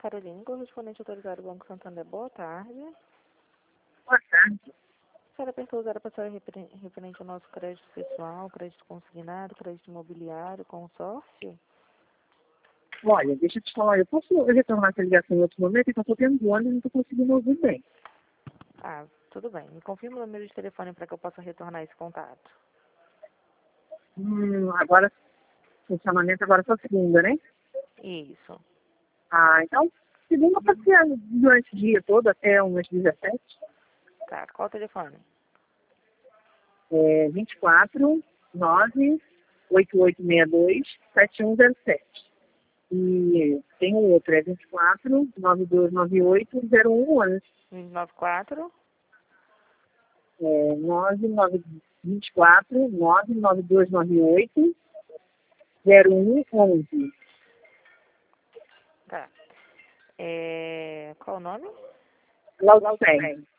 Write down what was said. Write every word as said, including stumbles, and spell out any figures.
Caroline, correspondente autorizado do Banco Santander. Boa tarde. Boa tarde. A senhora apertou o zero para ser referente ao nosso crédito pessoal, crédito consignado, crédito imobiliário, consórcio? Olha, deixa eu te falar, eu posso retornar essa ligação em outro momento, então eu estou tendo ônibus e não estou conseguindo ouvir bem. Ah, tudo bem. Me confirma o número de telefone para que eu possa retornar esse contato. Hum, agora, funcionamento agora só segunda, né? Isso. Ah, então, segunda pode ser durante o dia todo, até umas dezessete. Tá, qual o telefone? É vinte e quatro, nove, oito oito seis dois, sete um zero sete. E tem um outro, é vinte e quatro, nove dois nove oito, zero um onze. vinte e quatro? É nove nove vinte e quatro, nove nove dois nove oito, zero um onze. Tá. É... Qual o nome? Laucém.